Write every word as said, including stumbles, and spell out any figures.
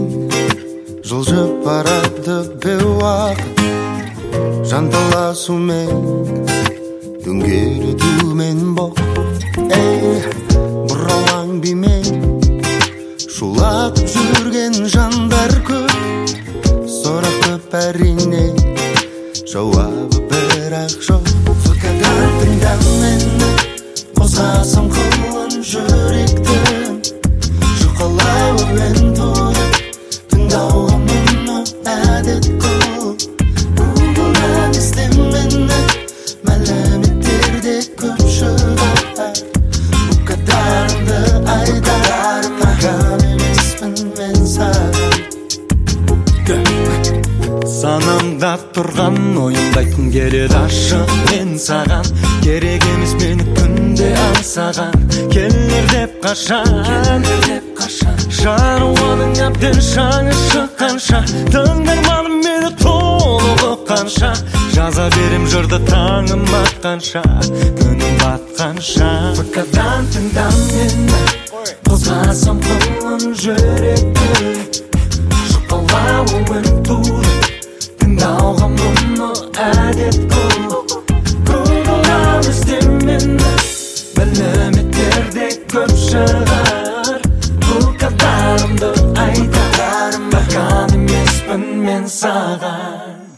жылжып барады бейуақыт жанталасумен дөңгелетумен боп ей бұралаң бимен шулап жүрген жандар көп сұрақ көп әрине жауабы бірақ жоқ фырқадан тыңдап мені қозғасам қылын жүректің жұқалау әуен тұрып тыңдауға мұны әдет қыл гуглдан ізде мені мәліметтерде көп шығар бұл кадарымды айтар маған емеспін мен саған санамда тұрған ойымды айтқым келеді ашық мен саған керек емес мені күнде аңсаған келер деп қашан шаруаның әбден шаңы шыққанша тыңдарманым мені толық ұққанша жаза берем жырды таңым атқанша күнім батқанша фырқадан тыңдап мені қозғасам қылын жүректі жұқалау әуен тұрып тыңдауға мұны әдет қыл гуглдан ізде мені мәліметтерде көп шығар бұл кадарымды айтар баққан емеспін мен саған